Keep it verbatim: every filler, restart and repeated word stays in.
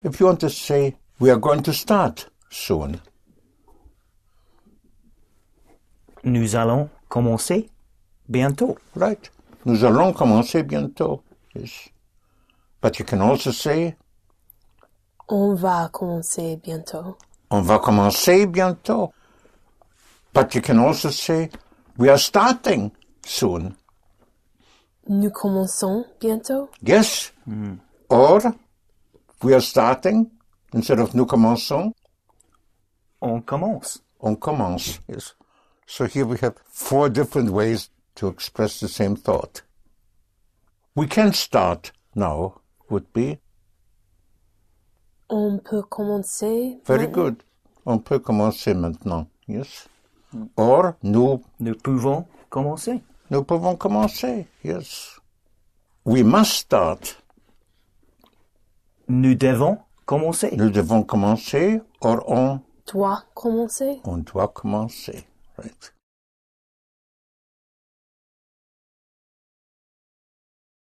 If you want to say, we are going to start soon. Nous allons commencer bientôt. Right. Nous allons commencer bientôt. Yes. But you can also say, On va commencer bientôt. on va commencer bientôt. But you can also say, we are starting soon. Nous commençons bientôt. Yes. Mm. Or, we are starting, instead of nous commençons. On commence. On commence, yes. So here we have four different ways to express the same thought. We can start now, would be. On peut commencer. Very maintenant. good. On peut commencer maintenant, yes. Or, nous, Nous pouvons commencer. nous pouvons commencer, yes. We must start. Nous devons commencer. Nous devons commencer, or on, Doit commencer. on doit commencer, right.